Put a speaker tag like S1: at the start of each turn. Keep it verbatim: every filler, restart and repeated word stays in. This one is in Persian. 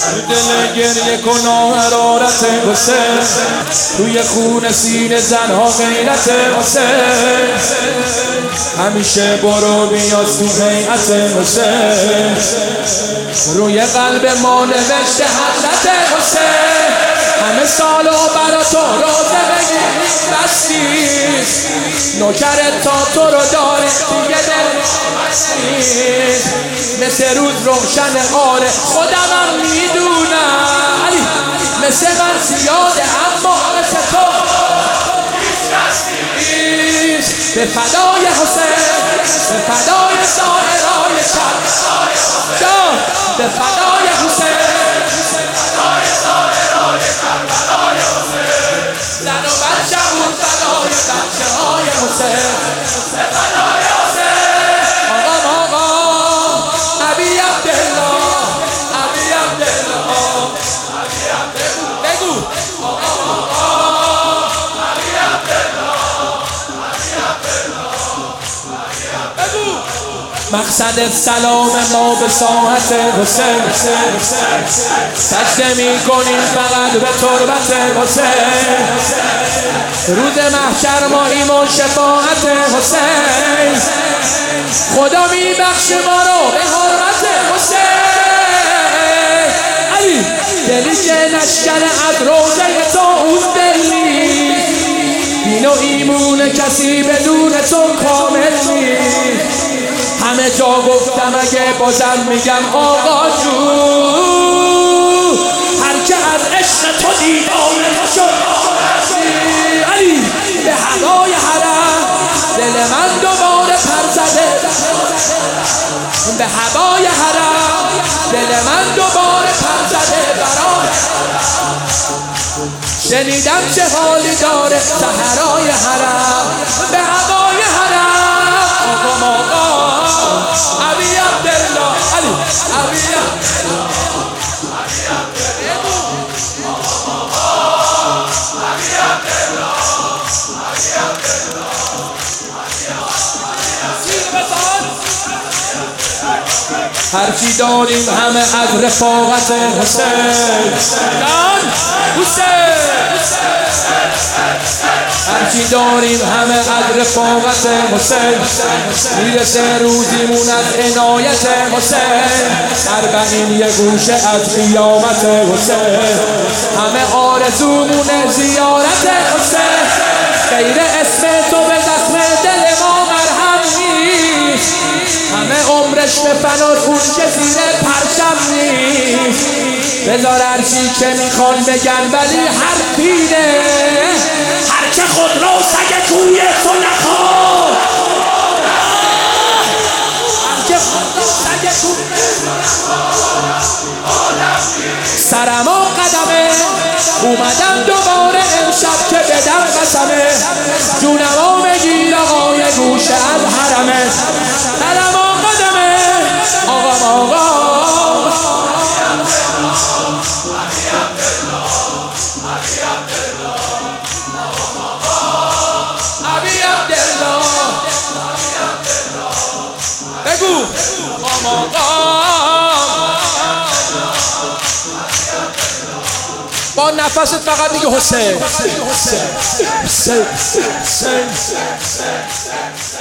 S1: دل گریه کن حرارت حسین، توی خون سینه زنها غیرت حسین، همیشه برو بیاد تو هیئت حسین، روی قلب ما نوشته حضرت حسین، همه سالو برا تو روزه بگیری بستی، نوکرت تا تو رو داره دیگه دل نیست، مثل روز روشن آره خودمم میدونم، مثل من زیاده اما مثل تو نیست، به فدای حسین، به فدای سائرای شب، به فدای حسین، زن و بچه بود فدای بچه های حسین، فدای حسین، آقا آقا ابی عبدالله، ابی عبدالله، ابی عبدالله، بگو آقا آقا ابی عبدالله، ابی عبدالله، بگو مقصد سلام ما به ساحت حسین، سجده می کنیم فقط به تربت حسین، روز محشر ماییم و شفاعت حسین، خدا می بخش ما رو به حرمت حسین، علی دلی که نشکر از روزه تو اون دلی، دین و ایمون کسی بدون تو کامل نیست، همه جا گفتم اگه بازم میگم آقا جو، هر که از عشق تو دیوانه شد علی، به هوای حرم دل من دوباره پر زده، به هوای حرم دل من دوباره پر زده برای، شنیدم چه حالی داره صحرای حرم، به هوای حرم آقا آقا ابی عبدالله، علی ابی عبدالله، ابی عبدالله، ابی عبدالله، ابی عبدالله، هرچی داریم همه از رفاقت حسین، حسین هرچی داریم همه از رفاقت حسین، میرسه روزیمون از عنایت حسین، اربعین یه گوشه از قیامت حسین، همه آرزومون زیارت حسین، غیر اسم تو به زخم دل ما مرهم نیست، همه عمرش به فنار اون که زیر پرچم نیست، بذار هرچی که میخوان بگن ولی حرفی نه، هر که خود رو سگ کوی تو نخواد، هر که خود رو سگ کوی تو نخواد، سرم و قدمه اومدم دوباره امشب که بدم قسمه، جونم و بگیر آقای گوشه از حرمه، سرم و قدمه آقا آقا بگو با نفست فقط میگه حسین، حسین، حسین، حسین.